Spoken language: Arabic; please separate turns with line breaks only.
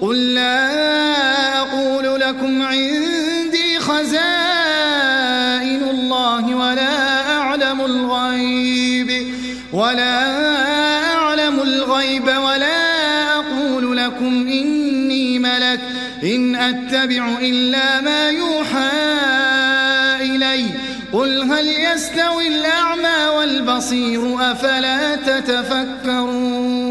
قل لا أقول لكم عندي خزائن الله ولا أعلم الغيب ولا أقول لكم إني ملك إن أتبع إلا ما يوحى إلي قل هل يستوي الأعمى والبصير أفلا تتفكرون